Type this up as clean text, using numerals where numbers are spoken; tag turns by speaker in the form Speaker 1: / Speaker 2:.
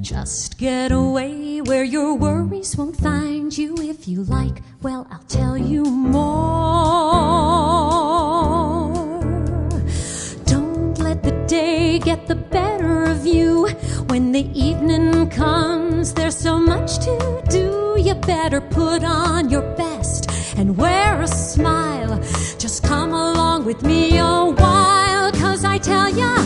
Speaker 1: Just get away where your worries won't find you. If you like, well, I'll tell you more. Don't let the day get the better of you. When the evening comes, there's so much to do. You better put on your best and wear a smile. Just come along with me a while, 'cause I tell ya,